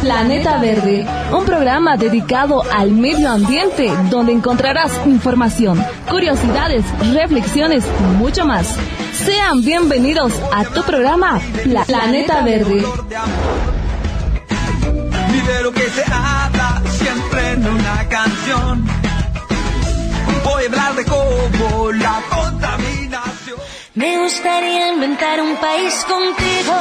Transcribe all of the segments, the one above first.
Planeta Verde, un programa dedicado al medio ambiente donde encontrarás información, curiosidades, reflexiones y mucho más. Sean bienvenidos a tu programa Planeta Verde. Ni de lo que se habla siempre en una canción. Voy a hablar de cómo la contaminación. Me gustaría inventar un país contigo.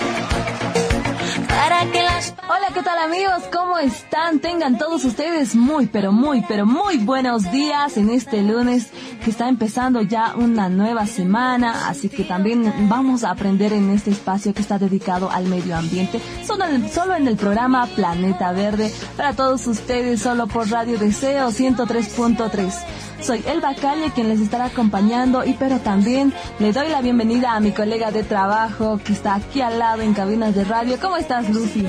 Hola, ¿qué tal amigos? ¿Cómo están? Tengan todos ustedes muy buenos días en este lunes que está empezando ya una nueva semana, así que también vamos a aprender en este espacio que está dedicado al medio ambiente, solo en el programa Planeta Verde, para todos ustedes, solo por Radio Deseo 103.3. Soy Elba Calle quien les estará acompañando, pero también le doy la bienvenida a mi colega de trabajo que está aquí al lado en cabinas de radio. ¿Cómo estás, Lucy?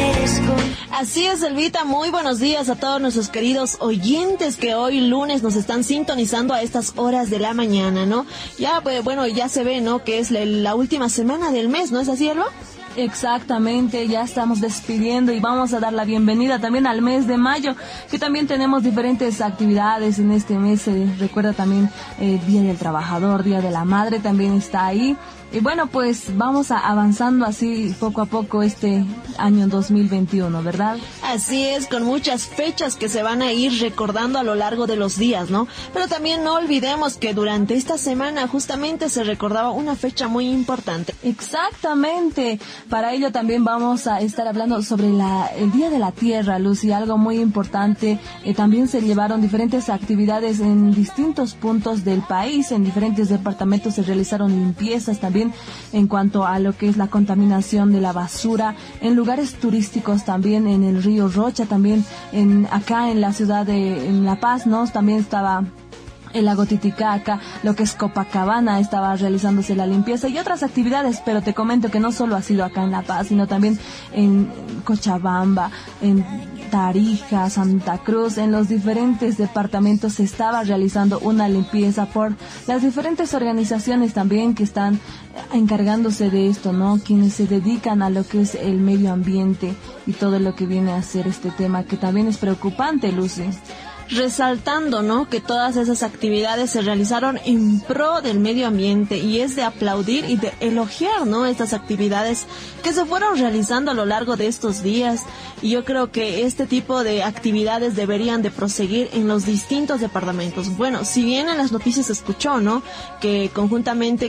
Así es, Elvita, muy buenos días a todos nuestros queridos oyentes que hoy lunes nos están sintonizando a estas horas de la mañana, ¿no? Ya, pues, bueno, ya se ve, ¿no? Que es la última semana del mes, ¿no es así, Elba? Exactamente, ya estamos despidiendo y vamos a dar la bienvenida también al mes de mayo, que también tenemos diferentes actividades en este mes. Se recuerda también Día del Trabajador, Día de la Madre también está ahí. Y bueno, pues vamos avanzando así poco a poco este año 2021, ¿verdad? Así es, con muchas fechas que se van a ir recordando a lo largo de los días, ¿no? Pero también no olvidemos que durante esta semana justamente se recordaba una fecha muy importante. Exactamente. Para ello también vamos a estar hablando sobre el Día de la Tierra, Lucy, algo muy importante. También se llevaron diferentes actividades en distintos puntos del país, en diferentes departamentos se realizaron limpiezas también en cuanto a lo que es la contaminación de la basura, en lugares turísticos también, en el río Rocha, también acá en la ciudad en La Paz, ¿no? También estaba el lago Titicaca, lo que es Copacabana, estaba realizándose la limpieza y otras actividades, pero te comento que no solo ha sido acá en La Paz, sino también en Cochabamba, en Tarija, Santa Cruz, en los diferentes departamentos se estaba realizando una limpieza por las diferentes organizaciones también que están encargándose de esto, ¿no? Quienes se dedican a lo que es el medio ambiente y todo lo que viene a ser este tema, que también es preocupante, Lucy. Resaltando, ¿no?, que todas esas actividades se realizaron en pro del medio ambiente y es de aplaudir y de elogiar, ¿no?, estas actividades que se fueron realizando a lo largo de estos días, y yo creo que este tipo de actividades deberían de proseguir en los distintos departamentos. Bueno, si bien en las noticias se escuchó, ¿no?, que conjuntamente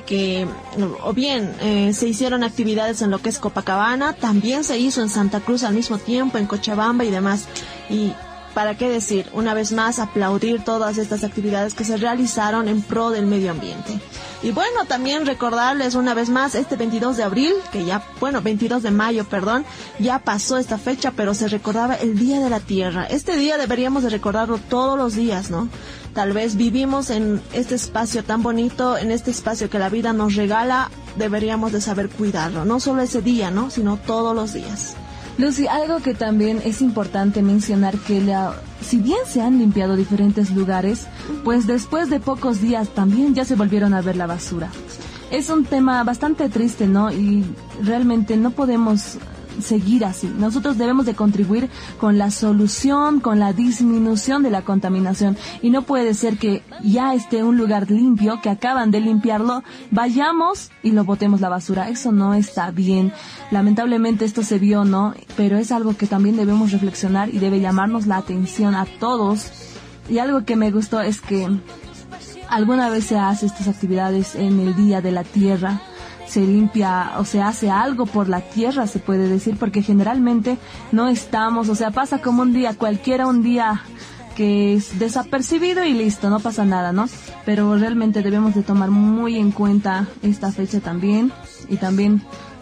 o bien se hicieron actividades en lo que es Copacabana, también se hizo en Santa Cruz al mismo tiempo, en Cochabamba y demás, y ¿para qué decir? Una vez más, aplaudir todas estas actividades que se realizaron en pro del medio ambiente. Y bueno, también recordarles una vez más, este 22 de abril, 22 de mayo, ya pasó esta fecha, pero se recordaba el Día de la Tierra. Este día deberíamos de recordarlo todos los días, ¿no? Tal vez vivimos en este espacio tan bonito, en este espacio que la vida nos regala, deberíamos de saber cuidarlo. No solo ese día, ¿no?, sino todos los días. Lucy, algo que también es importante mencionar, que si bien se han limpiado diferentes lugares, pues después de pocos días también ya se volvieron a ver la basura. Es un tema bastante triste, ¿no? Y realmente no podemos seguir así. Nosotros debemos de contribuir con la solución, con la disminución de la contaminación, y no puede ser que ya esté un lugar limpio, que acaban de limpiarlo, vayamos y lo botemos la basura. Eso no está bien. Lamentablemente esto se vio, ¿no? Pero es algo que también debemos reflexionar y debe llamarnos la atención a todos. Y algo que me gustó es que alguna vez se hace estas actividades en el Día de la Tierra, se limpia o se hace algo por la tierra, se puede decir, porque generalmente no estamos, pasa como un día cualquiera, un día que es desapercibido y listo, no pasa nada, ¿no? Pero realmente debemos de tomar muy en cuenta esta fecha también, y también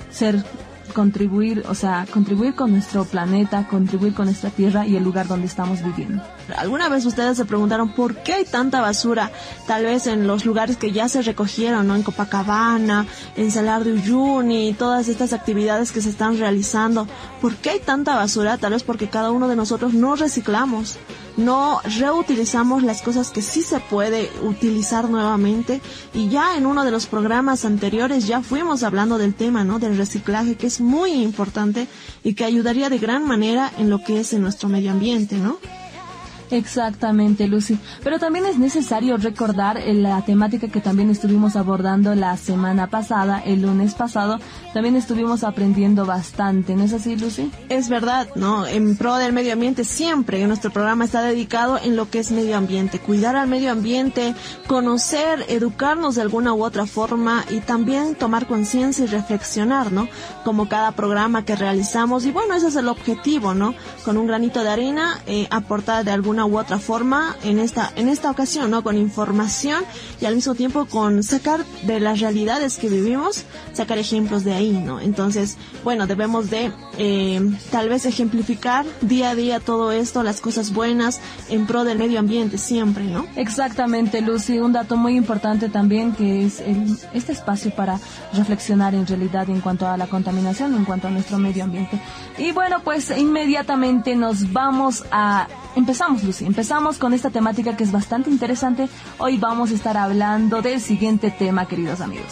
contribuir con nuestro planeta, contribuir con nuestra tierra y el lugar donde estamos viviendo. ¿Alguna vez ustedes se preguntaron por qué hay tanta basura? Tal vez en los lugares que ya se recogieron, ¿no? En Copacabana, en Salar de Uyuni, todas estas actividades que se están realizando. ¿Por qué hay tanta basura? Tal vez porque cada uno de nosotros no reciclamos. no reutilizamos las cosas que sí se puede utilizar nuevamente. Y ya en uno de los programas anteriores ya fuimos hablando del tema, ¿no? Del reciclaje, que es muy importante y que ayudaría de gran manera en lo que es en nuestro medio ambiente, ¿no? Exactamente, Lucy. Pero también es necesario recordar la temática que también estuvimos abordando la semana pasada, el lunes pasado. También estuvimos aprendiendo bastante, ¿no es así, Lucy? Es verdad, ¿no? En pro del medio ambiente siempre nuestro programa está dedicado en lo que es medio ambiente. Cuidar al medio ambiente, conocer, educarnos de alguna u otra forma y también tomar conciencia y reflexionar, ¿no? Como cada programa que realizamos. Y bueno, ese es el objetivo, ¿no? Con un granito de arena, aportar de alguna u otra forma en esta ocasión, ¿no? Con información y al mismo tiempo con sacar de las realidades que vivimos, sacar ejemplos de ahí, ¿no? Entonces, bueno, debemos de tal vez ejemplificar día a día todo esto, las cosas buenas en pro del medio ambiente siempre, ¿no? Exactamente, Lucy. Un dato muy importante también que es este espacio para reflexionar en realidad en cuanto a la contaminación, en cuanto a nuestro medio ambiente. Y bueno, pues inmediatamente empezamos, Lucy. Empezamos con esta temática que es bastante interesante. Hoy vamos a estar hablando del siguiente tema, queridos amigos.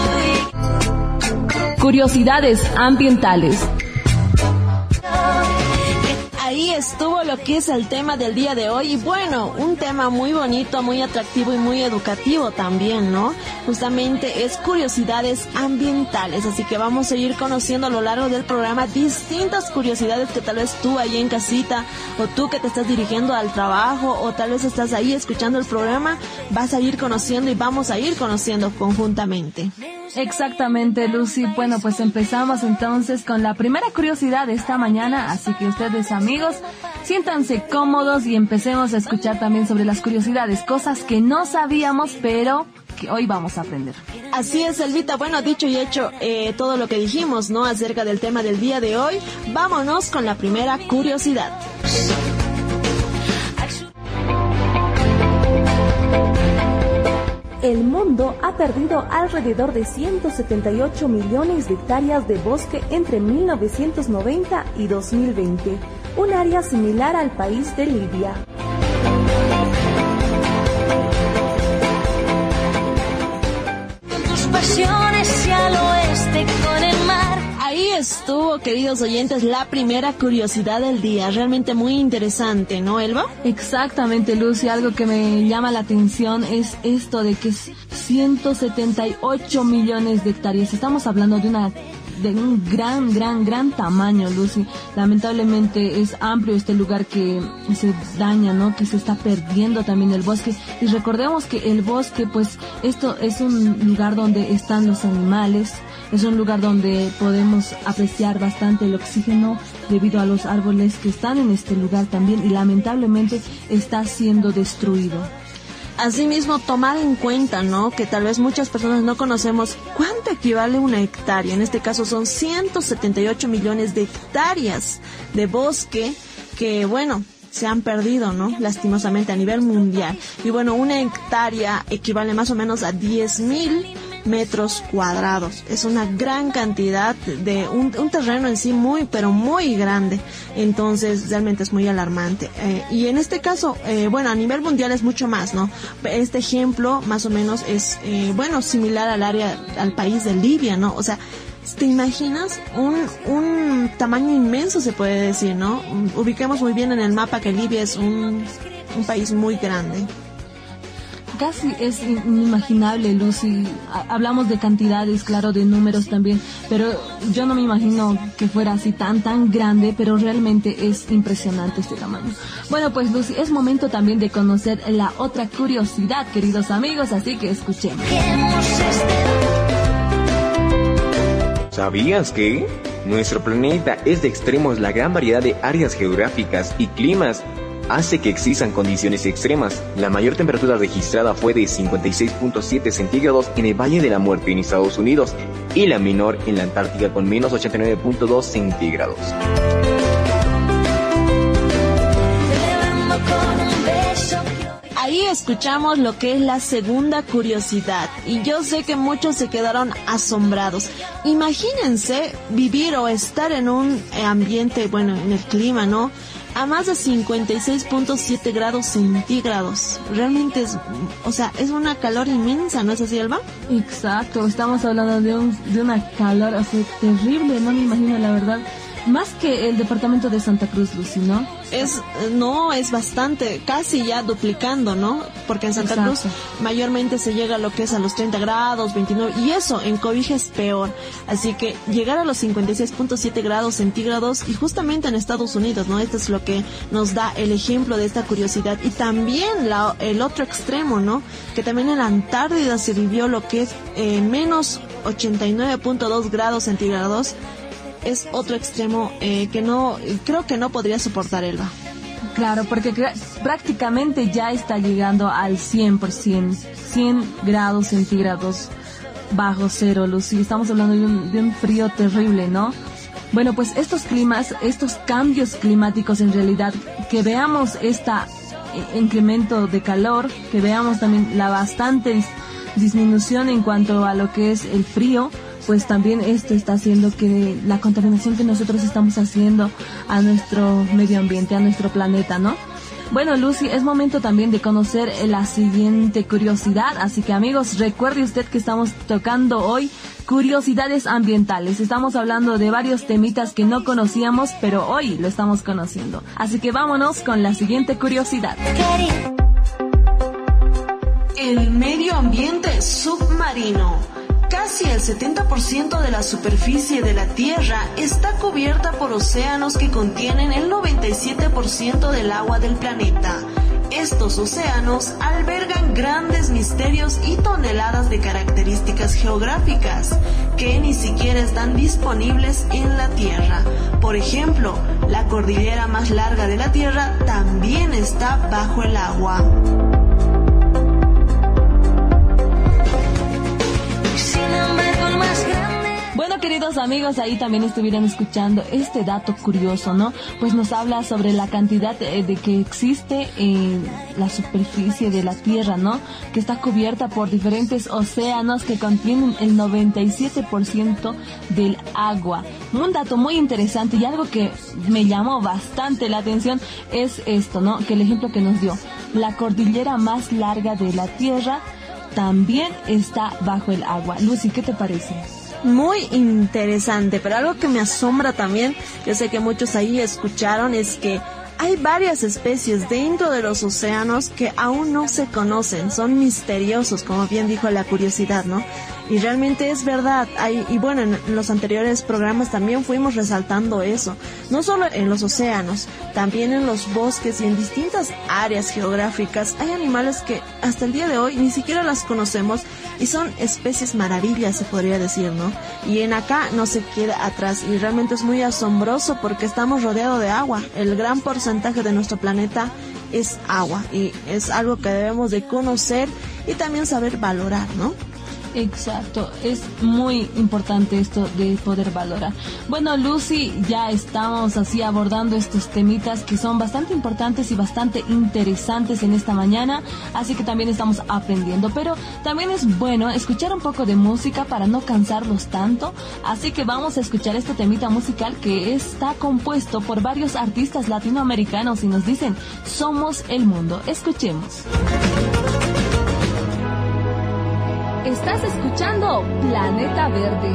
Curiosidades ambientales. Ahí estuvo lo que es el tema del día de hoy y bueno, un tema muy bonito, muy atractivo y muy educativo también, ¿no? Justamente es curiosidades ambientales, así que vamos a ir conociendo a lo largo del programa distintas curiosidades que tal vez tú ahí en casita o tú que te estás dirigiendo al trabajo o tal vez estás ahí escuchando el programa, vas a ir conociendo y vamos a ir conociendo conjuntamente. Exactamente, Lucy. Bueno, pues empezamos entonces con la primera curiosidad de esta mañana, así que ustedes, amigos, siéntanse cómodos y empecemos a escuchar también sobre las curiosidades, cosas que no sabíamos, pero que hoy vamos a aprender. Así es, Elvita. Bueno, dicho y hecho todo lo que dijimos, ¿no? Acerca del tema del día de hoy, vámonos con la primera curiosidad. El mundo ha perdido alrededor de 178 millones de hectáreas de bosque entre 1990 y 2020, un área similar al país de Libia. Con tus pasiones y al oeste con el mar. Ahí estuvo, queridos oyentes, la primera curiosidad del día. Realmente muy interesante, ¿no, Elba? Exactamente, Lucy. Algo que me llama la atención es esto de que es 178 millones de hectáreas. Estamos hablando de un gran tamaño, Lucy. Lamentablemente es amplio este lugar que se daña, ¿no? Que se está perdiendo también el bosque. Y recordemos que el bosque, pues, esto es un lugar donde están los animales. Es un lugar donde podemos apreciar bastante el oxígeno debido a los árboles que están en este lugar también y lamentablemente está siendo destruido. Asimismo, tomar en cuenta, ¿no? Que tal vez muchas personas no conocemos cuánto equivale una hectárea. En este caso son 178 millones de hectáreas de bosque que, bueno, se han perdido, ¿no? Lastimosamente a nivel mundial. Y bueno, una hectárea equivale más o menos a 10,000 metros cuadrados. Es una gran cantidad de un terreno en sí muy, pero muy grande. Entonces, realmente es muy alarmante. Y en este caso, bueno, a nivel mundial es mucho más, ¿no? Este ejemplo, más o menos, es, bueno, similar al país de Libia, ¿no? O sea, ¿te imaginas? Un tamaño inmenso, se puede decir, ¿no? Ubiquemos muy bien en el mapa que Libia es un país muy grande. Casi es inimaginable, Lucy. Hablamos de cantidades, claro, de números también, pero yo no me imagino que fuera así tan grande, pero realmente es impresionante este tamaño. Bueno, pues, Lucy, es momento también de conocer la otra curiosidad, queridos amigos, así que escuchemos. ¿Sabías que? Nuestro planeta es de extremos. La gran variedad de áreas geográficas y climas hace que existan condiciones extremas. La mayor temperatura registrada fue de 56.7 centígrados en el Valle de la Muerte en Estados Unidos y la menor en la Antártica con menos 89.2 centígrados. Ahí escuchamos lo que es la segunda curiosidad y yo sé que muchos se quedaron asombrados. Imagínense vivir o estar en un ambiente, bueno, en el clima, ¿no? a más de 56.7 grados centígrados. Realmente es una calor inmensa, ¿no es así, Alba? Exacto, estamos hablando de una calor terrible, no me imagino la verdad. Más que el departamento de Santa Cruz, Lucy, ¿no? Es bastante, casi ya duplicando, ¿no? Porque en Santa Cruz mayormente se llega a lo que es a los 30 grados, 29, y eso en Cobija es peor. Así que llegar a los 56.7 grados centígrados, y justamente en Estados Unidos, ¿no? Esto es lo que nos da el ejemplo de esta curiosidad. Y también el otro extremo, ¿no? Que también en la Antártida se vivió lo que es menos 89.2 grados centígrados. Es otro extremo creo que no podría soportar, Elba. Claro, porque prácticamente ya está llegando al 100%, 100 grados centígrados bajo cero, Lucy. Estamos hablando de un frío terrible, ¿no? Bueno, pues estos cambios climáticos en realidad, que veamos este incremento de calor, que veamos también la bastante disminución en cuanto a lo que es el frío, pues también esto está haciendo que la contaminación que nosotros estamos haciendo a nuestro medio ambiente, a nuestro planeta, ¿no? Bueno, Lucy, es momento también de conocer la siguiente curiosidad, así que amigos, recuerde usted que estamos tocando hoy curiosidades ambientales. Estamos hablando de varios temitas que no conocíamos, pero hoy lo estamos conociendo. Así que vámonos con la siguiente curiosidad. El medio ambiente submarino. Casi el 70% de la superficie de la Tierra está cubierta por océanos que contienen el 97% del agua del planeta. Estos océanos albergan grandes misterios y toneladas de características geográficas que ni siquiera están disponibles en la Tierra. Por ejemplo, la cordillera más larga de la Tierra también está bajo el agua. Bueno, queridos amigos, ahí también estuvieron escuchando este dato curioso, ¿no? Pues nos habla sobre la cantidad de que existe en la superficie de la Tierra, ¿no? Que está cubierta por diferentes océanos que contienen el 97% del agua. Un dato muy interesante y algo que me llamó bastante la atención es esto, ¿no? Que el ejemplo que nos dio, la cordillera más larga de la Tierra también está bajo el agua. Lucy, ¿qué te parece? Muy interesante, pero algo que me asombra también, yo sé que muchos ahí escucharon, es que hay varias especies dentro de los océanos que aún no se conocen, son misteriosos, como bien dijo la curiosidad, ¿no? Y realmente es verdad, y bueno, en los anteriores programas también fuimos resaltando eso, no solo en los océanos, también en los bosques y en distintas áreas geográficas hay animales que hasta el día de hoy ni siquiera las conocemos y son especies maravillas, se podría decir, ¿no? Y en acá no se queda atrás y realmente es muy asombroso porque estamos rodeados de agua, el gran porcentaje de nuestro planeta es agua y es algo que debemos de conocer y también saber valorar, ¿no? Exacto, es muy importante esto de poder valorar. Bueno, Lucy, ya estamos así abordando estos temitas que son bastante importantes y bastante interesantes en esta mañana, así que también estamos aprendiendo, pero también es bueno escuchar un poco de música para no cansarlos tanto, así que vamos a escuchar este temita musical que está compuesto por varios artistas latinoamericanos y nos dicen, somos el mundo. Escuchemos. Estás escuchando Planeta Verde.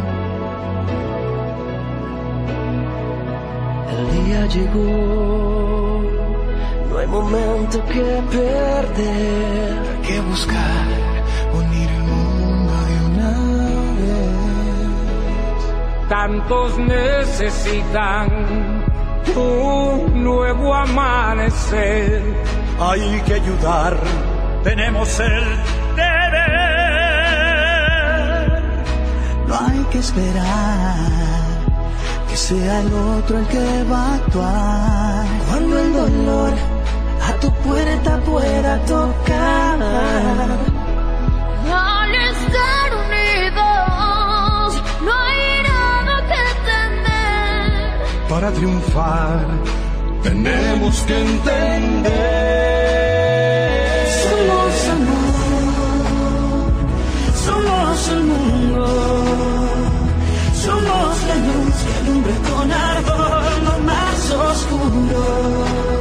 El día llegó, no hay momento que perder, hay que buscar unir el mundo de una vez. Tantos necesitan un nuevo amanecer, hay que ayudar, tenemos el deber. No hay que esperar que sea el otro el que va a actuar. Cuando el dolor a tu puerta pueda tocar. Al estar unidos, no hay nada que temer. Para triunfar, tenemos que entender. Somos amor, somos el mundo. Somos la luz que alumbra con ardor lo más oscuro.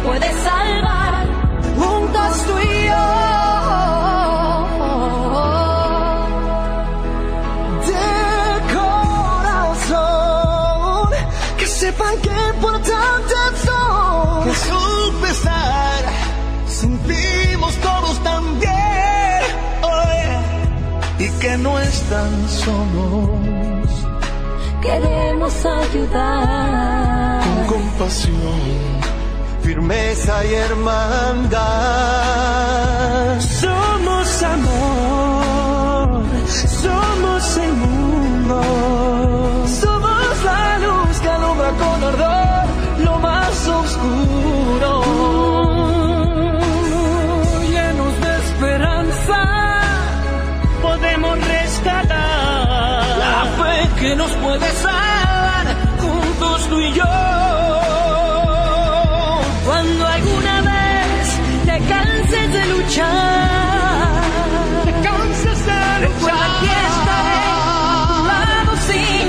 puede salvar, juntos tú y yo. De corazón, que sepan qué importantes son. Que su pesar sentimos todos también, y que no están solos. Queremos ayudar con compasión, firmeza y hermandad. Somos amor, somos el mundo, somos la luz que alumbra con ardor lo más oscuro. Llenos de esperanza, podemos rescatar la fe que nos puede salvar, juntos tú y yo. Cuando alguna vez te canses de luchar, recuerda que estaré a tu lado sin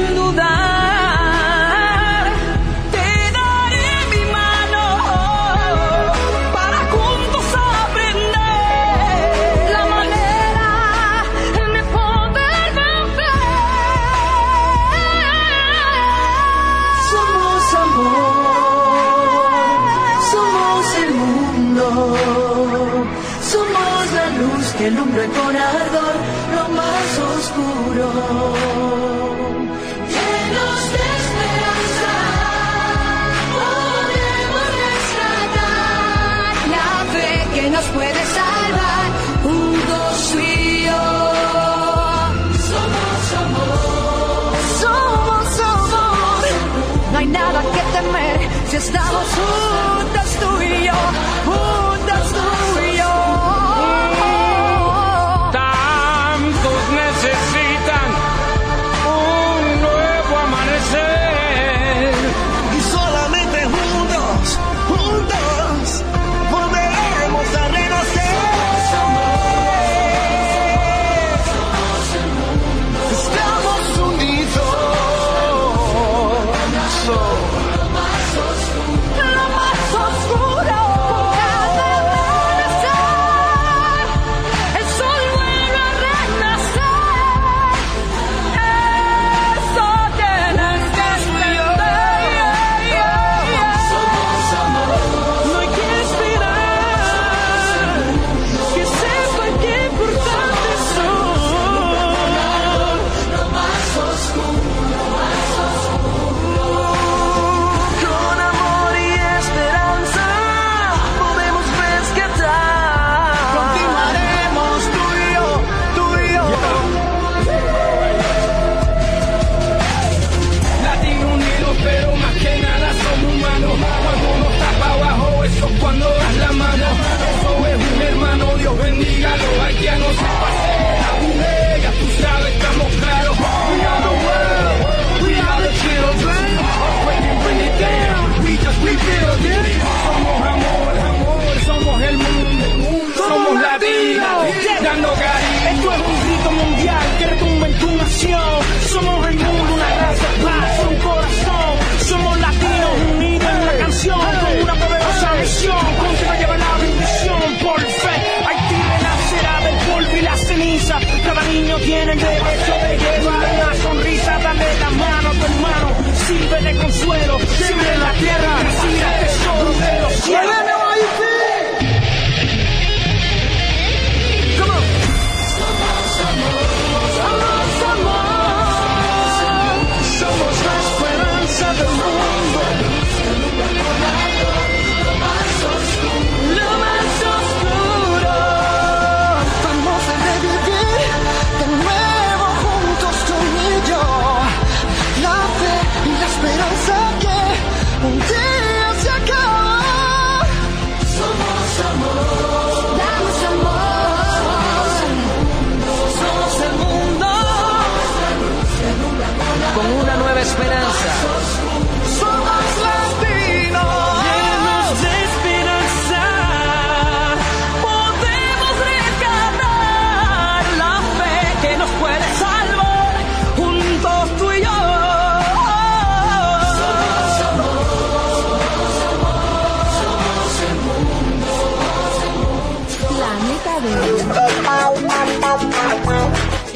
dudar. Te daré mi mano para juntos aprender la manera de poder vencer. Somos amor, somos el mundo, somos la luz que alumbra con ardor lo más oscuro. Llenos de esperanza, podemos rescatar la fe que nos puede salvar, juntos tú y yo. Somos amor, Somos amor, no hay nada que temer si estamos juntas tú y yo, juntas tú y yo. Tantos necesitan un nuevo amanecer. Y solamente juntos, juntos, volveremos a renacer. Estamos unidos. Lo más oscuro.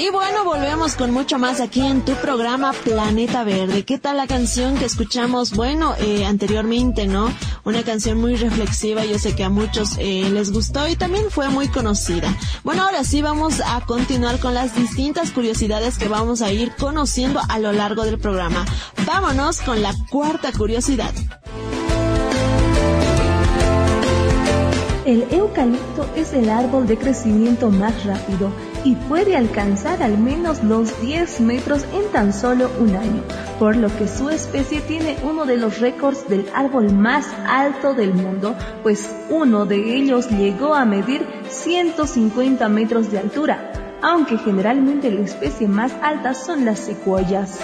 Y bueno, volvemos con mucho más aquí en tu programa Planeta Verde. ¿Qué tal la canción que escuchamos? Bueno, anteriormente, ¿no? Una canción muy reflexiva, yo sé que a muchos les gustó y también fue muy conocida. Bueno, ahora sí vamos a continuar con las distintas curiosidades que vamos a ir conociendo a lo largo del programa. Vámonos con la cuarta curiosidad. El eucalipto es el árbol de crecimiento más rápido y puede alcanzar al menos los 10 metros en tan solo un año, por lo que su especie tiene uno de los récords del árbol más alto del mundo, pues uno de ellos llegó a medir 150 metros de altura, aunque generalmente la especie más alta son las secuoyas.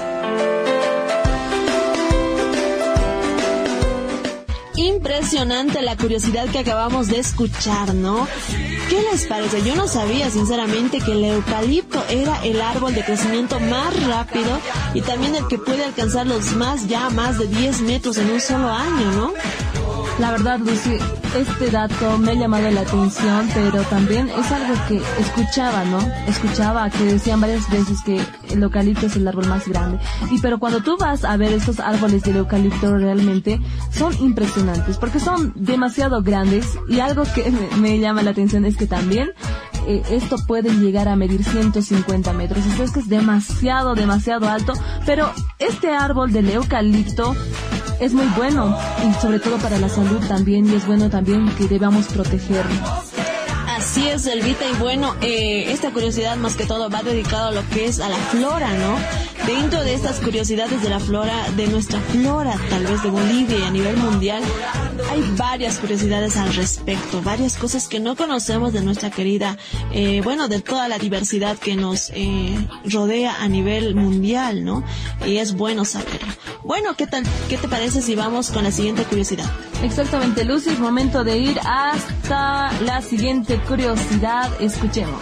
Impresionante la curiosidad que acabamos de escuchar, ¿no? ¿Qué les parece? Yo no sabía sinceramente que el eucalipto era el árbol de crecimiento más rápido y también el que puede alcanzar los más de 10 metros en un solo año, ¿no? La verdad, Lucy, este dato me ha llamado la atención, pero también es algo que escuchaba, ¿no? Escuchaba que decían varias veces que el eucalipto es el árbol más grande. Pero cuando tú vas a ver estos árboles del eucalipto realmente son impresionantes, porque son demasiado grandes y algo que me llama la atención es que también esto puede llegar a medir 150 metros. Eso es que es demasiado alto, pero este árbol del eucalipto es muy bueno y sobre todo para la salud también, y es bueno también que debamos protegerlo. Así es, Elvita, y bueno, esta curiosidad más que todo va dedicado a lo que es a la flora, ¿no? Dentro de estas curiosidades de la flora, de nuestra flora, tal vez de Bolivia y a nivel mundial, hay varias curiosidades al respecto, varias cosas que no conocemos de nuestra querida, de toda la diversidad que nos rodea a nivel mundial, ¿no? Y es bueno saberlo. Bueno, ¿qué te parece si vamos con la siguiente curiosidad? Exactamente, Lucy, es momento de ir hasta la siguiente curiosidad. Escuchemos.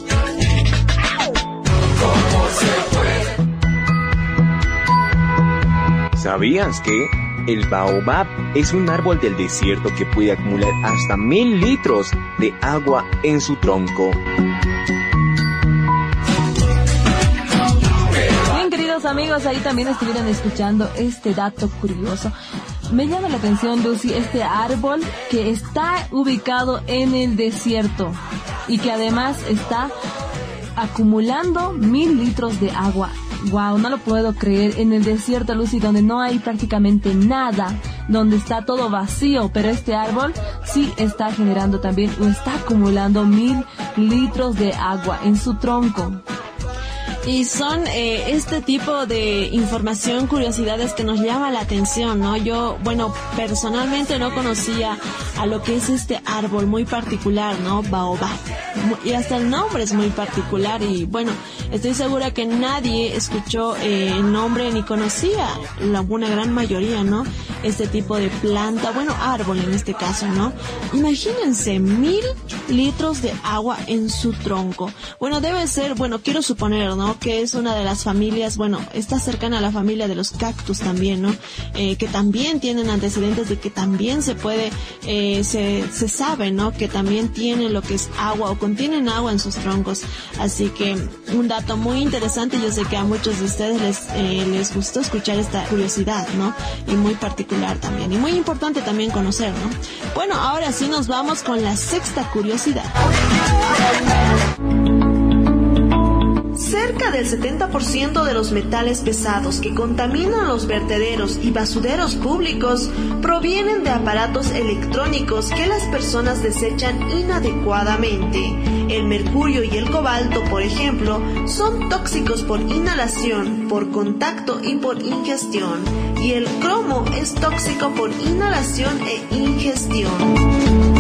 ¿Sabías que el baobab es un árbol del desierto que puede acumular hasta 1000 litros de agua en su tronco? Bien, queridos amigos, ahí también estuvieron escuchando este dato curioso. Me llama la atención, Lucy, este árbol que está ubicado en el desierto y que además está acumulando 1000 litros de agua. Wow, no lo puedo creer. En el desierto, Lucy, donde no hay prácticamente nada, donde está todo vacío, pero este árbol sí está generando también, o está acumulando 1000 litros de agua en su tronco. Y son este tipo de información, curiosidades que nos llama la atención, ¿no? Yo, personalmente no conocía a lo que es este árbol muy particular, ¿no? Baobab. Y hasta el nombre es muy particular y, estoy segura que nadie escuchó el nombre ni conocía, una gran mayoría, ¿no? Este tipo de planta, árbol en este caso, ¿no? Imagínense, 1000 litros de agua en su tronco. Debe ser, quiero suponer, ¿no? Que es una de las familias, está cercana a la familia de los cactus también, ¿no? Que también tienen antecedentes de que también se puede, se sabe, ¿no? Que también tienen lo que es agua o contienen agua en sus troncos. Así que un dato muy interesante, yo sé que a muchos de ustedes les gustó escuchar esta curiosidad, ¿no? Y muy particular también, y muy importante también conocer, ¿no? Ahora sí nos vamos con la sexta curiosidad. Cerca del 70% de los metales pesados que contaminan los vertederos y basureros públicos provienen de aparatos electrónicos que las personas desechan inadecuadamente. El mercurio y el cobalto, por ejemplo, son tóxicos por inhalación, por contacto y por ingestión. Y el cromo es tóxico por inhalación e ingestión.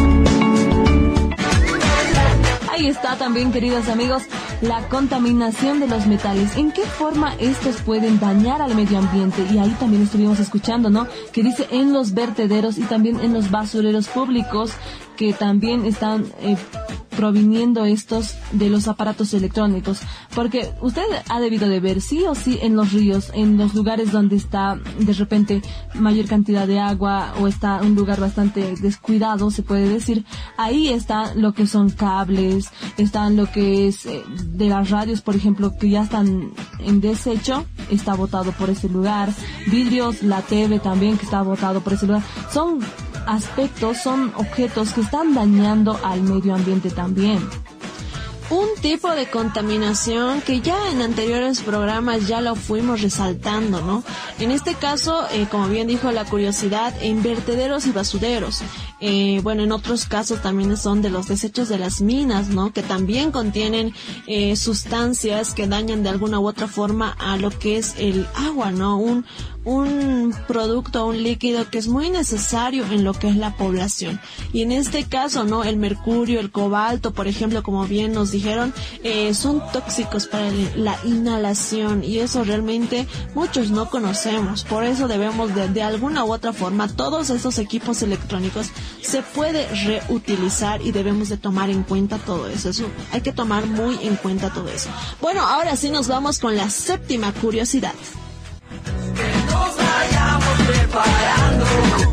Ahí está también, queridos amigos, la contaminación de los metales. ¿En qué forma estos pueden dañar al medio ambiente? Y ahí también estuvimos escuchando, ¿no? Que dice en los vertederos y también en los basureros públicos que también están proviniendo estos de los aparatos electrónicos, porque usted ha debido de ver sí o sí en los ríos, en los lugares donde está de repente mayor cantidad de agua o está un lugar bastante descuidado, se puede decir, ahí está lo que son cables, están lo que es de las radios, por ejemplo, que ya están en desecho, está botado por ese lugar, vidrios, la TV también que está botado por ese lugar, son aspectos, son objetos que están dañando al medio ambiente también. Un tipo de contaminación que ya en anteriores programas ya lo fuimos resaltando, ¿no? En este caso, como bien dijo La Curiosidad, en vertederos y basureros. Bueno, en otros casos también son de los desechos de las minas, ¿no? Que también contienen sustancias que dañan de alguna u otra forma a lo que es el agua, ¿no? Un producto, un líquido que es muy necesario en lo que es la población. Y en este caso, ¿no? El mercurio, el cobalto, por ejemplo, como bien nos dijeron, son tóxicos para la inhalación, y eso realmente muchos no conocemos. Por eso debemos de alguna u otra forma, todos estos equipos electrónicos se puede reutilizar y debemos de tomar en cuenta todo eso. Hay que tomar muy en cuenta todo eso. Bueno, ahora sí nos vamos con la séptima curiosidad. Que nos vayamos preparando.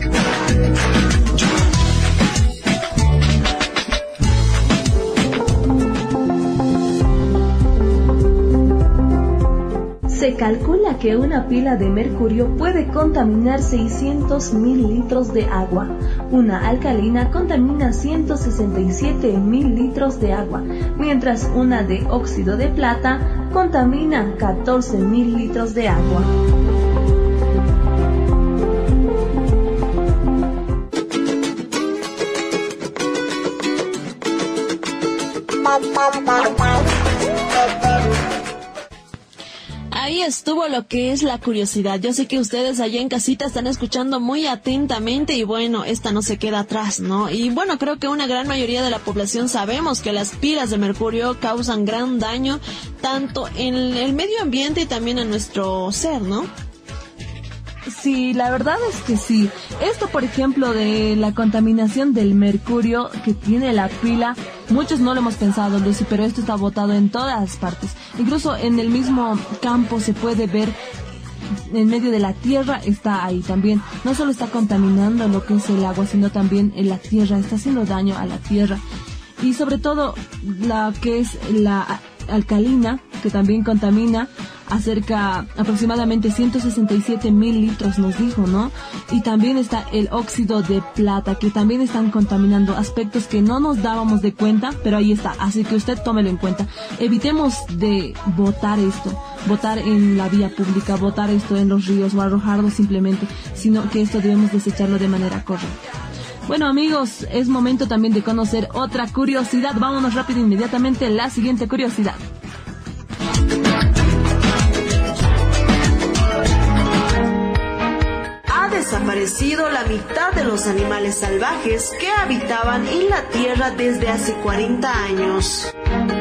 Se calcula que una pila de mercurio puede contaminar 600.000 litros de agua. Una alcalina contamina 167.000 litros de agua, mientras una de óxido de plata contamina 14.000 litros de agua. Ahí estuvo lo que es la curiosidad. Yo sé que ustedes allá en casita están escuchando muy atentamente y bueno, esta no se queda atrás, ¿no? Y bueno, creo que una gran mayoría de la población sabemos que las pilas de mercurio causan gran daño tanto en el medio ambiente y también a nuestro ser, ¿no? Sí, la verdad es que sí. Esto, por ejemplo, de la contaminación del mercurio que tiene la pila, muchos no lo hemos pensado, Lucy, pero esto está botado en todas partes. Incluso en el mismo campo se puede ver, en medio de la tierra está ahí también. No solo está contaminando lo que es el agua, sino también en la tierra, está haciendo daño a la tierra. Y sobre todo, la que es la alcalina, que también contamina aproximadamente 167.000 litros, nos dijo, ¿no? Y también está el óxido de plata, que también están contaminando aspectos que no nos dábamos de cuenta, pero ahí está, así que usted tómelo en cuenta. Evitemos de botar esto, botar en la vía pública, botar esto en los ríos o arrojarlo simplemente, sino que esto debemos desecharlo de manera correcta. Bueno, amigos, es momento también de conocer otra curiosidad. Vámonos rápido, inmediatamente, la siguiente curiosidad. Ha desaparecido la mitad de los animales salvajes que habitaban en la Tierra desde hace 40 años.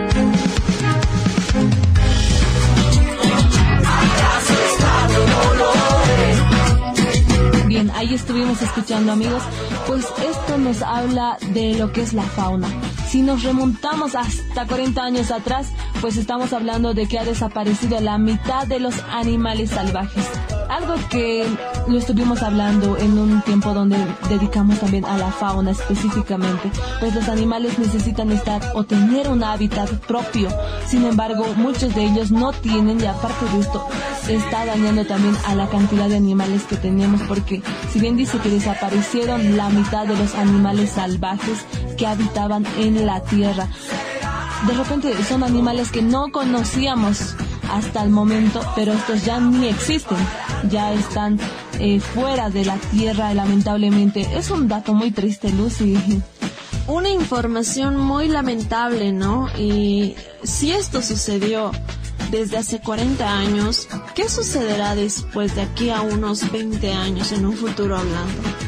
Bien, ahí estuvimos escuchando, amigos, pues esto nos habla de lo que es la fauna. Si nos remontamos hasta 40 años atrás, pues estamos hablando de que ha desaparecido la mitad de los animales salvajes. Algo que lo estuvimos hablando en un tiempo donde dedicamos también a la fauna específicamente, pues los animales necesitan estar o tener un hábitat propio. Sin embargo, muchos de ellos no tienen, y aparte de esto, está dañando también a la cantidad de animales que tenemos, porque si bien dice que desaparecieron la mitad de los animales salvajes que habitaban en la tierra, de repente son animales que no conocíamos hasta el momento, pero estos ya ni existen, ya están fuera de la tierra, lamentablemente. Es un dato muy triste, Lucy. Una información muy lamentable, ¿no? Y si esto sucedió desde hace 40 años, ¿qué sucederá después de aquí a unos 20 años, en un futuro hablando?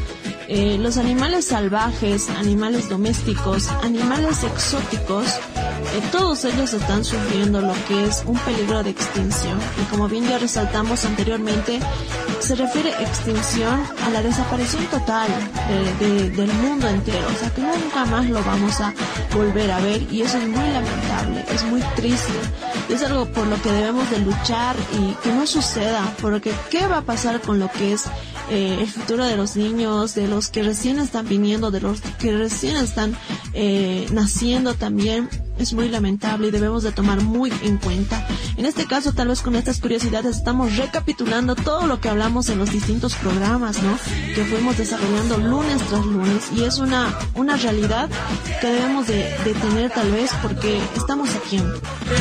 los animales salvajes, animales domésticos, animales exóticos, todos ellos están sufriendo lo que es un peligro de extinción. Y como bien ya resaltamos anteriormente, se refiere extinción a la desaparición total del mundo entero. O sea, que nunca más lo vamos a volver a ver, y eso es muy lamentable, es muy triste. Es algo por lo que debemos de luchar y que no suceda, porque ¿qué va a pasar con lo que es el futuro de los niños, de los que recién están viniendo, de los que recién están naciendo también? Es muy lamentable y debemos de tomar muy en cuenta. En este caso, tal vez con estas curiosidades estamos recapitulando todo lo que hablamos en los distintos programas, ¿no?, que fuimos desarrollando lunes tras lunes, y es una realidad que debemos de tener, tal vez porque estamos a tiempo.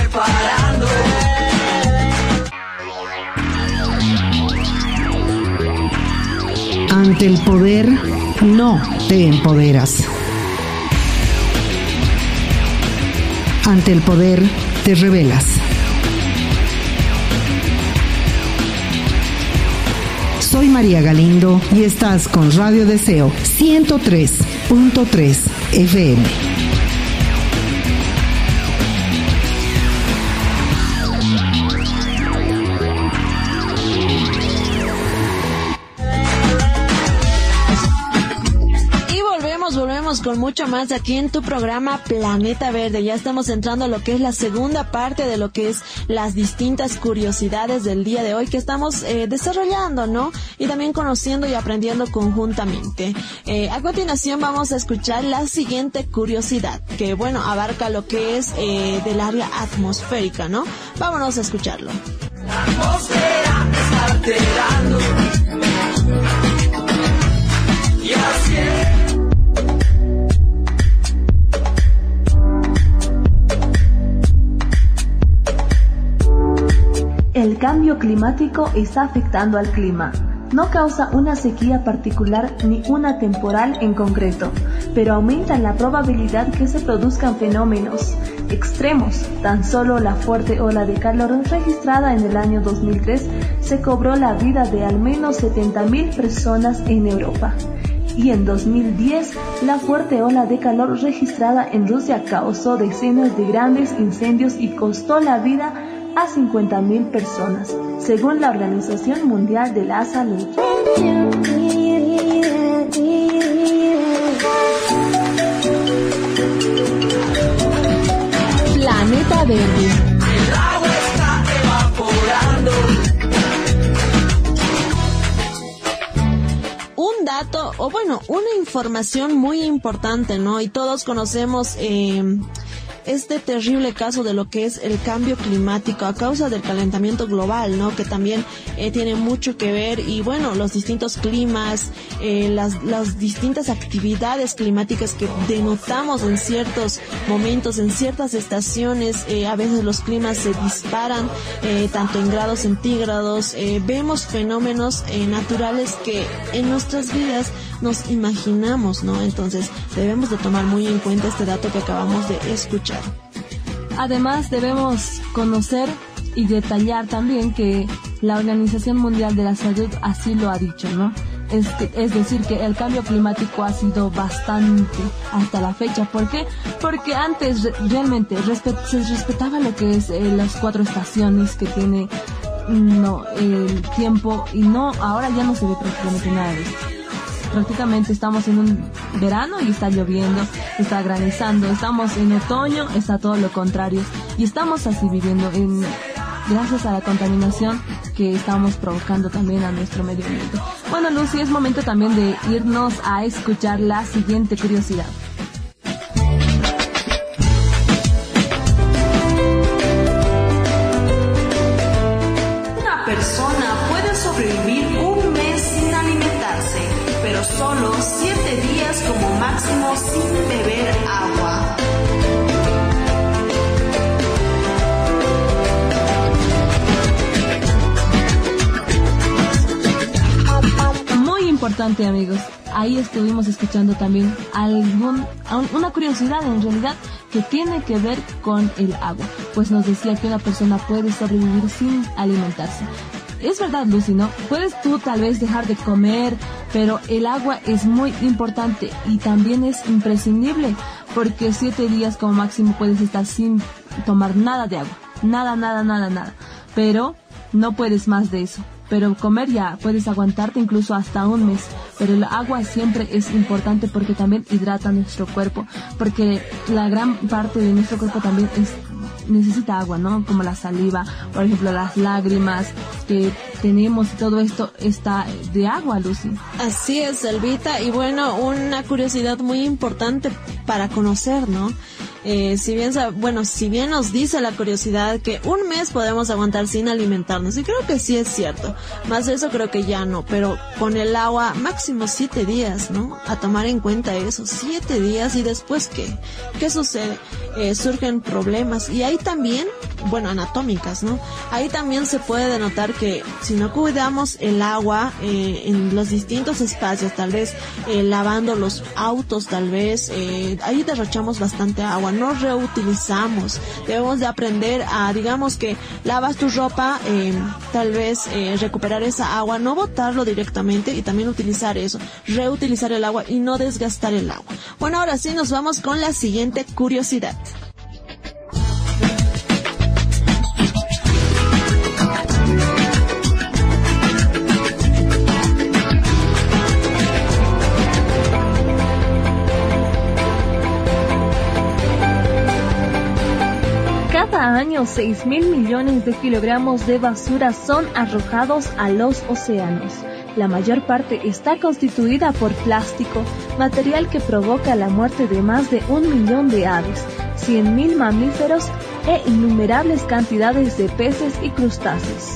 Ante el poder, no te empoderas. Ante el poder, te rebelas. Soy María Galindo y estás con Radio Deseo 103.3 FM. Con mucho más aquí en tu programa Planeta Verde. Ya estamos entrando a lo que es la segunda parte de lo que es las distintas curiosidades del día de hoy que estamos desarrollando, ¿no? Y también conociendo y aprendiendo conjuntamente. A continuación vamos a escuchar la siguiente curiosidad, que bueno, abarca lo que es del área atmosférica, ¿no? Vámonos a escucharlo. La atmósfera está alterando y así es. El cambio climático está afectando al clima. No causa una sequía particular ni una temporal en concreto, pero aumenta la probabilidad que se produzcan fenómenos extremos. Tan solo la fuerte ola de calor registrada en el año 2003 se cobró la vida de al menos 70.000 personas en Europa. Y en 2010, la fuerte ola de calor registrada en Rusia causó decenas de grandes incendios y costó la vida a 50.000 personas, según la Organización Mundial de la Salud. Planeta Verde. El agua está evaporando. Un dato, o bueno, una información muy importante, ¿no? Y todos conocemos este terrible caso de lo que es el cambio climático a causa del calentamiento global, ¿no? Que también tiene mucho que ver, y bueno, los distintos climas, las distintas actividades climáticas que denotamos en ciertos momentos, en ciertas estaciones. A veces los climas se disparan, tanto en grados centígrados. Vemos fenómenos naturales que en nuestras vidas nos imaginamos, ¿no? Entonces debemos de tomar muy en cuenta este dato que acabamos de escuchar. Además, debemos conocer y detallar también que la Organización Mundial de la Salud así lo ha dicho, ¿no? Es decir, que el cambio climático ha sido bastante hasta la fecha. ¿Por qué? Porque antes realmente se respetaba lo que es las 4 estaciones que tiene el tiempo, y ahora ya no se ve prácticamente nada de esto. Prácticamente estamos en un verano y está lloviendo, está granizando, estamos en otoño, está todo lo contrario, y estamos así viviendo gracias a la contaminación que estamos provocando también a nuestro medio ambiente. Bueno, Lucy, es momento también de irnos a escuchar la siguiente curiosidad. Una persona puede sobrevivir un mes sin alimentarse, pero solo 7 días como máximo sin beber agua. Muy importante, amigos. Ahí estuvimos escuchando también una curiosidad en realidad que tiene que ver con el agua. Pues nos decía que una persona puede sobrevivir sin alimentarse. es verdad, Lucy, ¿no? Puedes tú tal vez dejar de comer, pero el agua es muy importante y también es imprescindible, porque 7 días como máximo puedes estar sin tomar nada de agua. Nada. Pero no puedes más de eso. Pero comer ya puedes aguantarte incluso hasta un mes. Pero el agua siempre es importante porque también hidrata nuestro cuerpo. Porque la gran parte de nuestro cuerpo también necesita agua, ¿no? Como la saliva, por ejemplo, las lágrimas que tenemos y todo esto está de agua, Lucy. Así es, Elvita. Y bueno, una curiosidad muy importante para conocer, ¿no? Si bien nos dice la curiosidad que un mes podemos aguantar sin alimentarnos, y creo que sí es cierto, más de eso creo que ya no, pero con el agua máximo 7 días, ¿no? A tomar en cuenta eso, 7 días, y después ¿qué sucede? Surgen problemas, y ahí también, anatómicas, ¿no? Ahí también se puede denotar que si no cuidamos el agua en los distintos espacios, tal vez lavando los autos, tal vez, ahí derrochamos bastante agua, no reutilizamos. Debemos de aprender a, digamos que lavas tu ropa, tal vez recuperar esa agua, no botarlo directamente, y también utilizar eso, reutilizar el agua y no desgastar el agua. Bueno, ahora sí nos vamos con la siguiente curiosidad. Cada año 6.000 millones de kilogramos de basura son arrojados a los océanos. La mayor parte está constituida por plástico, material que provoca la muerte de más de 1 millón de aves, 100.000 mamíferos e innumerables cantidades de peces y crustáceos.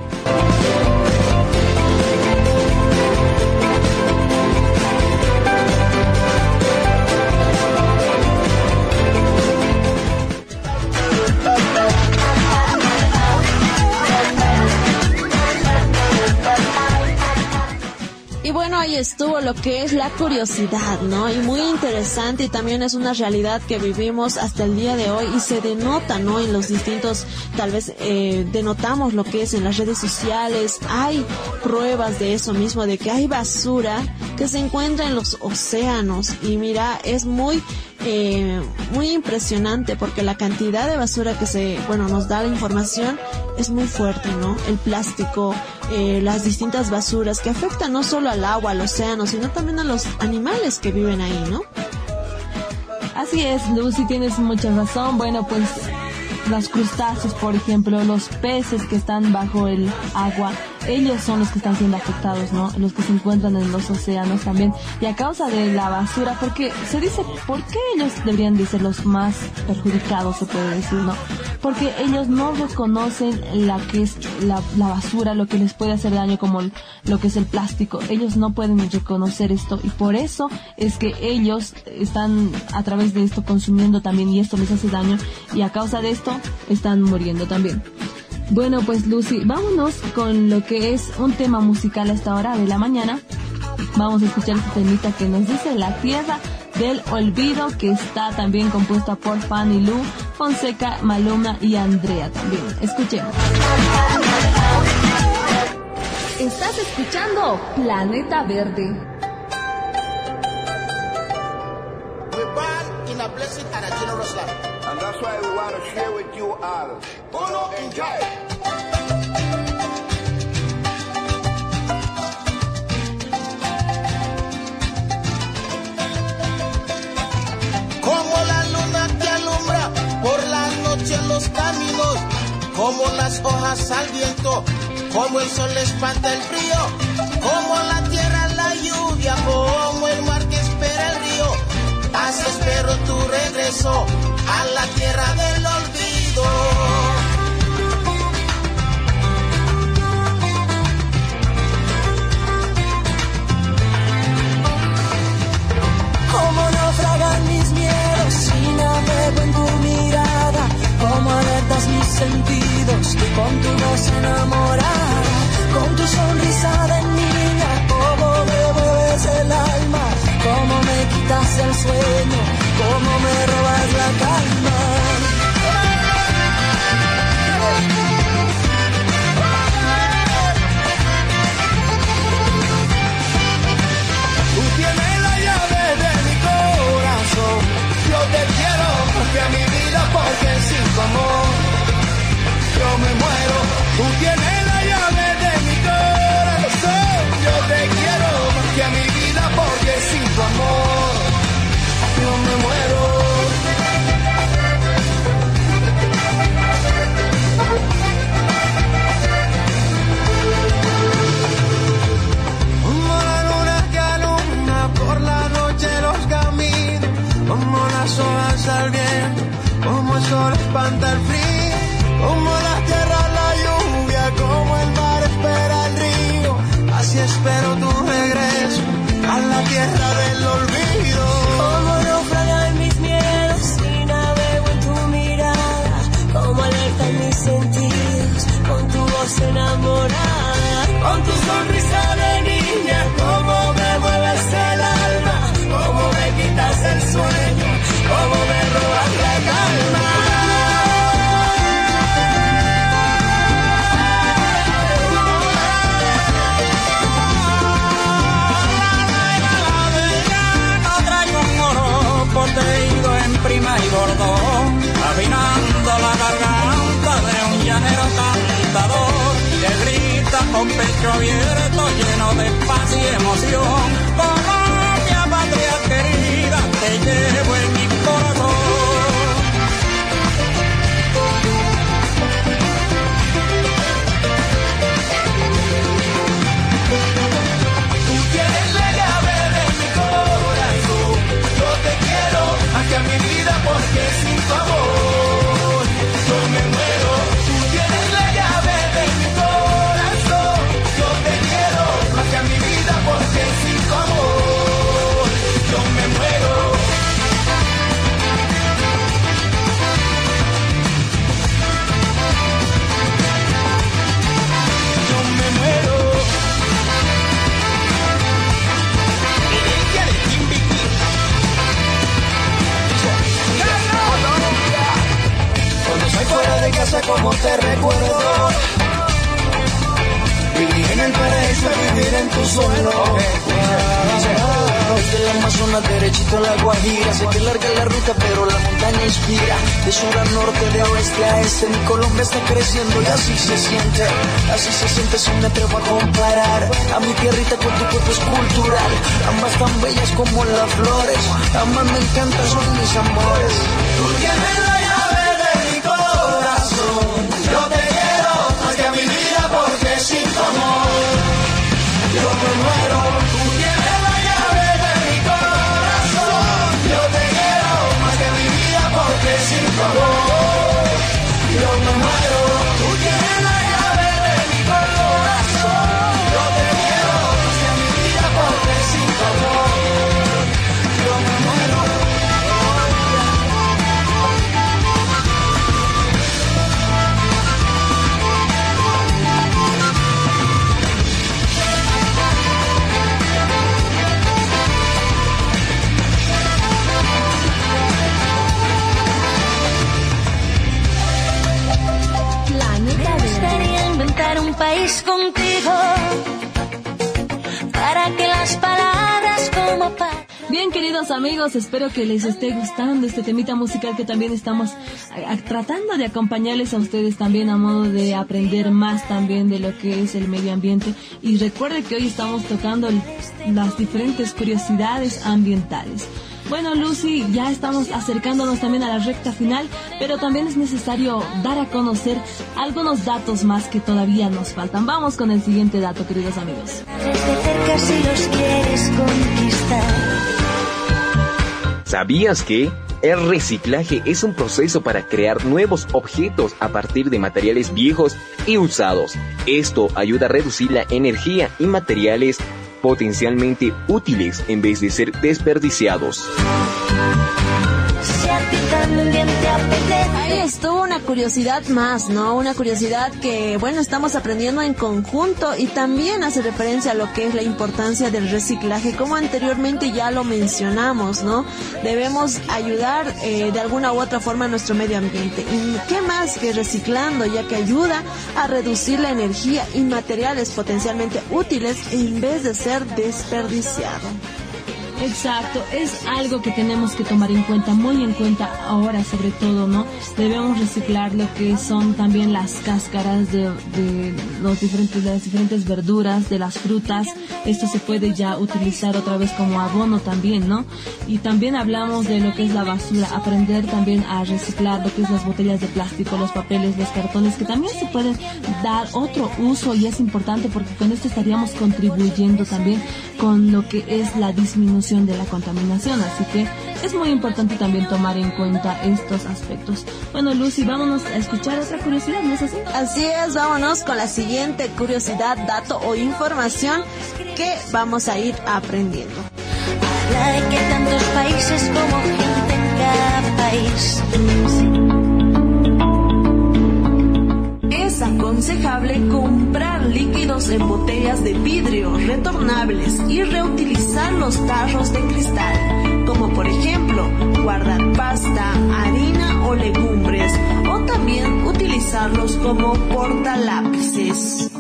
Y bueno, ahí estuvo lo que es la curiosidad, ¿no? Y muy interesante, y también es una realidad que vivimos hasta el día de hoy y se denota, ¿no? En los distintos, tal vez denotamos lo que es en las redes sociales, hay pruebas de eso mismo, de que hay basura que se encuentra en los océanos, y mira, es muy impresionante porque la cantidad de basura que nos da la información es muy fuerte, ¿no? El plástico, las distintas basuras que afectan no solo al agua, al océano, sino también a los animales que viven ahí, ¿no? Así es, Lucy, tienes mucha razón. Bueno, pues los crustáceos, por ejemplo, los peces que están bajo el agua, ellos son los que están siendo afectados, ¿no? Los que se encuentran en los océanos también. Y a causa de la basura, porque se dice, ¿por qué ellos deberían de ser los más perjudicados, se puede decir, ¿no? Porque ellos no reconocen la que es la basura, lo que les puede hacer daño, como lo que es el plástico. Ellos no pueden reconocer esto, y por eso es que ellos están a través de esto consumiendo también, y esto les hace daño, y a causa de esto están muriendo también. Bueno, pues Lucy, vámonos con lo que es un tema musical a esta hora de la mañana. Vamos a escuchar este temita que nos dice La Tierra del Olvido, que está también compuesta por Fanny Lu, Fonseca, Maluma y Andrea también. Escuchemos. Estás escuchando Planeta Verde. We're born in a blessed and a generous land. And that's why we want to share with you all. Uno, enjoy. Como la luna que alumbra por la noche en los caminos, como las hojas al viento, como el sol espanta el frío, como la tierra la lluvia, como el mar que espera el río. Así espero tu regreso a la tierra del olvido. Como naufragan mis miedos si navego en tu mirada, como alertas mis sentidos con tu voz enamorada, con tu sonrisa de niña, como me mueves el alma, como me quitas el sueño, como me robas la calma. que a mi vida, porque sin tu amor yo me muero. Tú tienes la llave de mi corazón. Yo te quiero más que a mi vida, porque sin tu amor yo me muero. Como la luna que alumbra por la noche los caminos, como las hojas al viento, como el sol espanta el frío, como la tierra la lluvia, como el mar espera el río, así espero tu regreso a la tierra del olvido. Como naufraga en mis miedos y navego en tu mirada, como alerta en mis sentidos, con tu voz enamorada, con tu sonrisa de niña, como me mueves el alma, como me quitas el sueño, como me robas la calma. Poteído en prima y bordón, afinando la garganta de un llanero cantador que grita con pecho abierto, lleno de paz y emoción. Colombia, patria querida, te llevo en mi corazón. Tú tienes la llave de mi corazón. Yo te quiero más que a mi vida, porque sin tu amor yo me muero. Tú tienes la llave de mi corazón. Yo te quiero más que a mi vida, porque sin tu amor yo me muero. Yo me muero. Cuando estoy fuera de casa, como te recuerdo, vivir en el paraíso, vivir en tu suelo. Desde el Amazonas derechito a la Guajira, sé que larga la ruta, pero la montaña inspira. De sur a norte, de oeste a este, mi Colombia está creciendo y así se siente si me atrevo a comparar a mi tierrita con tu cuerpo escultural. Ambas tan bellas como las flores, ambas me encantan, son mis amores. Tú tienes la llave de mi corazón. Yo te quiero más que a mi vida, porque sin tu amor yo me muero. Tú tienes la llave de mi corazón. Yo te quiero más que a mi vida, porque sin tu amor yo me muero. Tú tienes la llave de mi corazón. Yo te quiero más que a mi vida, porque sin tu amor yo me muero. Un país contigo para que las palabras como Bien, queridos amigos, espero que les esté gustando este temita musical que también estamos tratando de acompañarles a ustedes también a modo de aprender más también de lo que es el medio ambiente. Y recuerde que hoy estamos tocando las diferentes curiosidades ambientales. Bueno, Lucy, ya estamos acercándonos también a la recta final, pero también es necesario dar a conocer algunos datos más que todavía nos faltan. Vamos con el siguiente dato, queridos amigos. Desde cerca si los quieres conquistar. ¿Sabías que el reciclaje es un proceso para crear nuevos objetos a partir de materiales viejos y usados? Esto ayuda a reducir la energía y materiales potencialmente útiles en vez de ser desperdiciados. Ahí estuvo una curiosidad más, ¿no? Una curiosidad que, bueno, estamos aprendiendo en conjunto y también hace referencia a lo que es la importancia del reciclaje, como anteriormente ya lo mencionamos, ¿no? Debemos ayudar de alguna u otra forma a nuestro medio ambiente. ¿Y qué más que reciclando, ya que ayuda a reducir la energía y materiales potencialmente útiles en vez de ser desperdiciado? Exacto, es algo que tenemos que tomar en cuenta, muy en cuenta ahora sobre todo, ¿no? Debemos reciclar lo que son también las cáscaras de las diferentes verduras, de las frutas. Esto se puede ya utilizar otra vez como abono también, ¿no? Y también hablamos de lo que es la basura, aprender también a reciclar lo que es las botellas de plástico, los papeles, los cartones, que también se pueden dar otro uso, y es importante porque con esto estaríamos contribuyendo también con lo que es la disminución de la contaminación, así que es muy importante también tomar en cuenta estos aspectos. Bueno, Lucy, vámonos a escuchar otra curiosidad, ¿no es así? Así es, vámonos con la siguiente curiosidad, dato o información que vamos a ir aprendiendo. Habla de que tantos países como gente en cada país. Es aconsejable comprar líquidos en botellas de vidrio retornables y reutilizar los tarros de cristal, como por ejemplo guardar pasta, harina o legumbres, o también utilizarlos como portalápices.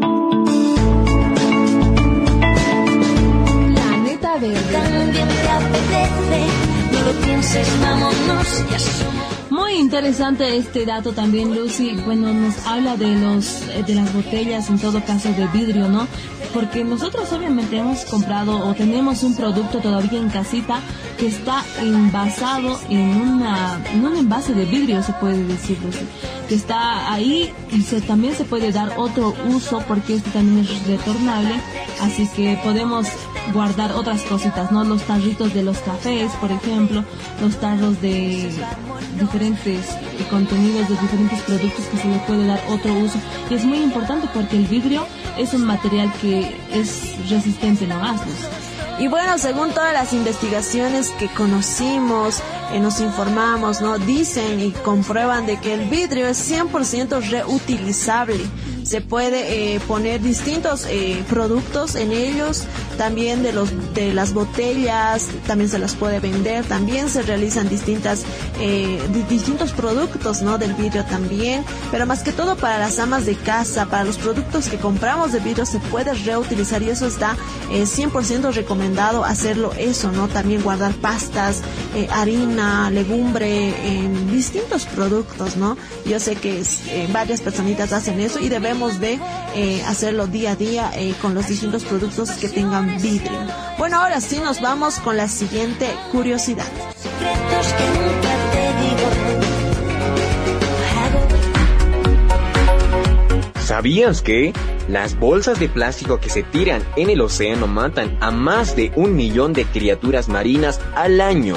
La neta verde. También te apetece, no lo pienses, vámonos, ya somos. Muy interesante este dato también, Lucy. Bueno, nos habla de las botellas, en todo caso de vidrio, ¿no? Porque nosotros obviamente hemos comprado o tenemos un producto todavía en casita que está envasado en un envase de vidrio, se puede decir, Lucy, que está ahí y también se puede dar otro uso porque este también es retornable, así que podemos guardar otras cositas, ¿no? Los tarritos de los cafés, por ejemplo, los tarros de diferentes contenidos, de diferentes productos que se les puede dar otro uso. Y es muy importante porque el vidrio es un material que es resistente, ¿no? Y bueno, según todas las investigaciones que conocimos, nos informamos, ¿no? Dicen y comprueban de que el vidrio es 100% reutilizable. Se puede poner distintos productos en ellos, también de las botellas, también se las puede vender, también se realizan distintos productos, ¿no? Del vidrio también, pero más que todo para las amas de casa, para los productos que compramos de vidrio se puede reutilizar y eso está 100% recomendado hacerlo eso, ¿no? También guardar pastas, harina, legumbre, distintos productos, ¿no? Yo sé que varias personitas hacen eso y debemos de hacerlo día a día con los distintos productos que tengan vidrio. Bueno, ahora sí nos vamos con la siguiente curiosidad. Secretos que nunca te digo. ¿Sabías que las bolsas de plástico que se tiran en el océano matan a más de 1 millón de criaturas marinas al año?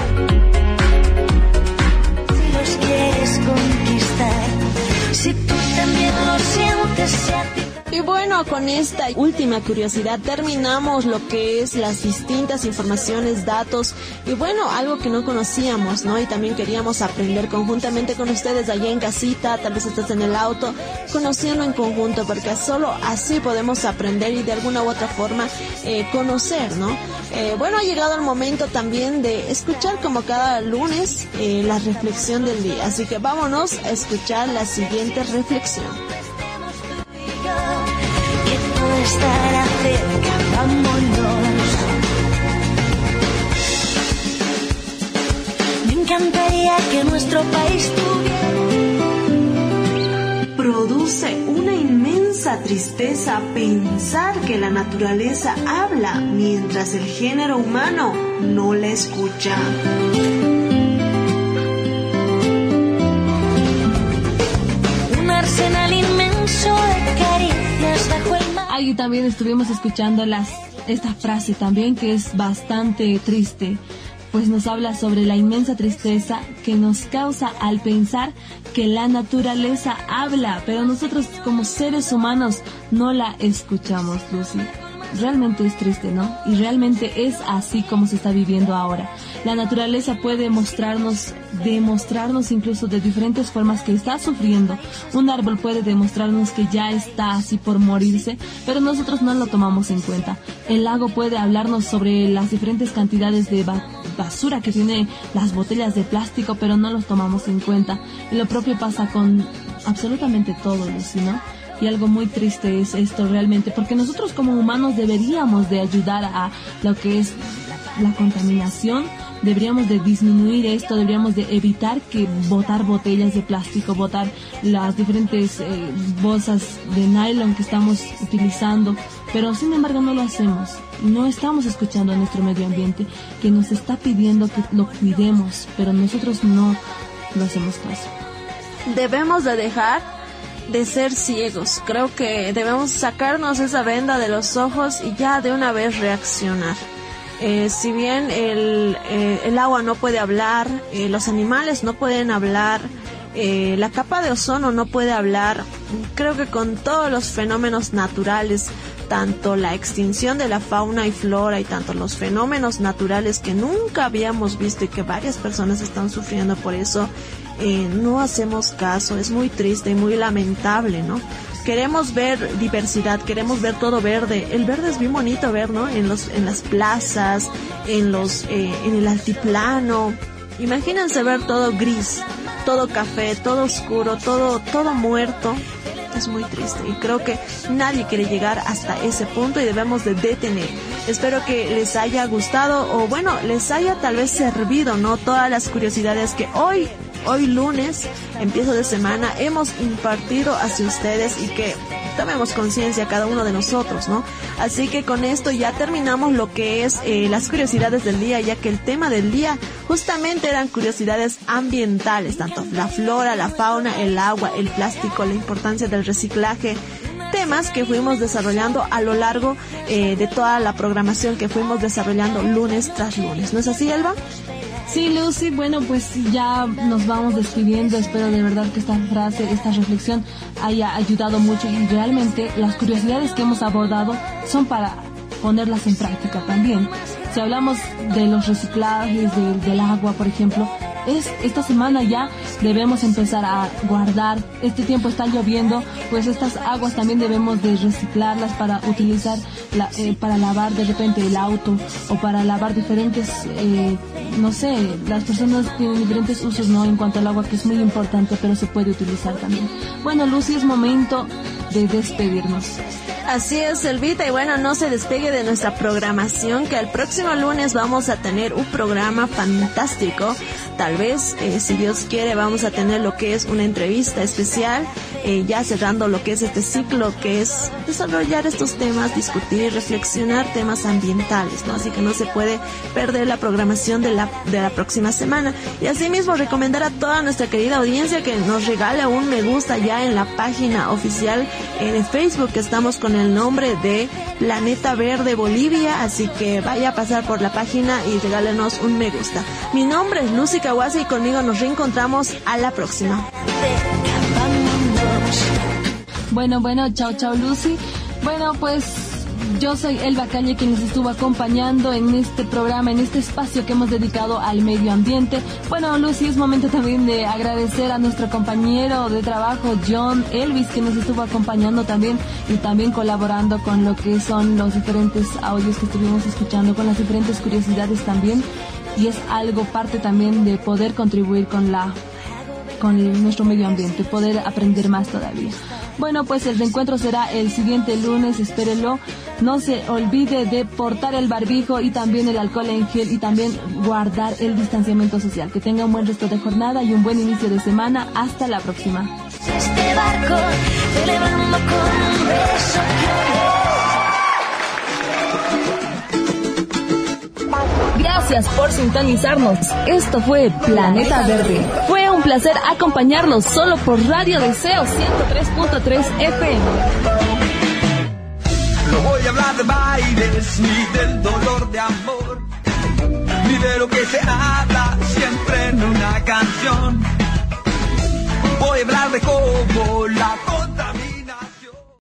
Si los quieres conquistar, si tú también lo sientes, si a ti. Y bueno, con esta última curiosidad terminamos lo que es las distintas informaciones, datos y bueno, algo que no conocíamos, ¿no? Y también queríamos aprender conjuntamente con ustedes allá en casita, tal vez estás en el auto, conociendo en conjunto, porque solo así podemos aprender y de alguna u otra forma conocer, ¿no? Bueno, ha llegado el momento también de escuchar como cada lunes la reflexión del día, así que vámonos a escuchar la siguiente reflexión. Que todo estará cerca, vámonos. Me encantaría que nuestro país tuviera. Produce una inmensa tristeza pensar que la naturaleza habla mientras el género humano no la escucha. Un arsenal inmenso de caricias bajo el mar. Ahí también estuvimos escuchando esta frase también que es bastante triste, pues nos habla sobre la inmensa tristeza que nos causa al pensar que la naturaleza habla, pero nosotros como seres humanos no la escuchamos, Lucy. Realmente es triste, ¿no? Y realmente es así como se está viviendo ahora. La naturaleza puede demostrarnos incluso de diferentes formas que está sufriendo. Un árbol puede demostrarnos que ya está así por morirse, pero nosotros no lo tomamos en cuenta. El lago puede hablarnos sobre las diferentes cantidades de basura que tiene las botellas de plástico, pero no los tomamos en cuenta. Y lo propio pasa con absolutamente todo, Lucy, ¿no? Y algo muy triste es esto realmente, porque nosotros como humanos deberíamos de ayudar a lo que es la contaminación, deberíamos de disminuir esto, deberíamos de evitar que botar botellas de plástico, botar las diferentes bolsas de nylon que estamos utilizando, pero sin embargo no lo hacemos. No estamos escuchando a nuestro medio ambiente que nos está pidiendo que lo cuidemos, pero nosotros no lo hacemos caso. Debemos de dejar de ser ciegos. Creo que debemos sacarnos esa venda de los ojos y ya de una vez reaccionar. Si bien el agua no puede hablar, los animales no pueden hablar, la capa de ozono no puede hablar, creo que con todos los fenómenos naturales, tanto la extinción de la fauna y flora y tanto los fenómenos naturales que nunca habíamos visto y que varias personas están sufriendo por eso, no hacemos caso. Es muy triste y muy lamentable, ¿no? Queremos ver diversidad, queremos ver todo verde. El verde es bien bonito ver, ¿no? En las plazas, en el altiplano. Imagínense ver todo gris, todo café, todo oscuro, todo muerto. Es muy triste y creo que nadie quiere llegar hasta ese punto y debemos de detener. Espero que les haya gustado o bueno, les haya tal vez servido, ¿no? Todas las curiosidades que hoy lunes, empiezo de semana, hemos impartido hacia ustedes y que tomemos conciencia cada uno de nosotros, ¿no? Así que con esto ya terminamos lo que es las curiosidades del día, ya que el tema del día justamente eran curiosidades ambientales, tanto la flora, la fauna, el agua, el plástico, la importancia del reciclaje, temas que fuimos desarrollando a lo largo de toda la programación que fuimos desarrollando lunes tras lunes. ¿No es así, Elba? Sí, Lucy, bueno, pues ya nos vamos despidiendo. Espero de verdad que esta frase, esta reflexión haya ayudado mucho y realmente las curiosidades que hemos abordado son para ponerlas en práctica también. Si hablamos de los reciclajes, del agua, por ejemplo, esta semana ya debemos empezar a guardar. Este tiempo está lloviendo, pues estas aguas también debemos de reciclarlas para utilizar para lavar de repente el auto o para lavar diferentes, no sé, las personas tienen diferentes usos, ¿no? En cuanto al agua, que es muy importante, pero se puede utilizar también. Bueno, Lucy, es momento de despedirnos. Así es, Elvita, y bueno, no se despegue de nuestra programación, que el próximo lunes vamos a tener un programa fantástico. Tal vez, si Dios quiere, vamos a tener lo que es una entrevista especial, ya cerrando lo que es este ciclo, que es desarrollar estos temas, discutir, reflexionar temas ambientales, ¿no? Así que no se puede perder la programación de la próxima semana. Y asimismo, recomendar a toda nuestra querida audiencia que nos regale un me gusta ya en la página oficial de Facebook, que estamos con el nombre de Planeta Verde Bolivia, así que vaya a pasar por la página y regálenos un me gusta. Mi nombre es Lucy Kawase y conmigo nos reencontramos a la próxima. Bueno, chao Lucy. Bueno, pues yo soy Elba Calle, quien nos estuvo acompañando en este programa, en este espacio que hemos dedicado al medio ambiente. Bueno, Lucy, es momento también de agradecer a nuestro compañero de trabajo, John Elvis, que nos estuvo acompañando también y también colaborando con lo que son los diferentes audios que estuvimos escuchando, con las diferentes curiosidades también. Y es algo parte también de poder contribuir con nuestro medio ambiente, poder aprender más todavía. Bueno, pues el reencuentro será el siguiente lunes, espérenlo. No se olvide de portar el barbijo y también el alcohol en gel y también guardar el distanciamiento social. Que tenga un buen resto de jornada y un buen inicio de semana. Hasta la próxima. Este barco te levanto con un beso. Gracias por sintonizarnos. Esto fue Planeta Verde. Fue un placer acompañarnos solo por Radio Deseo 103.3 FM. No voy a hablar de bailes ni del dolor de amor, ni de lo que se habla siempre en una canción. Voy a hablar de cómo la contaminación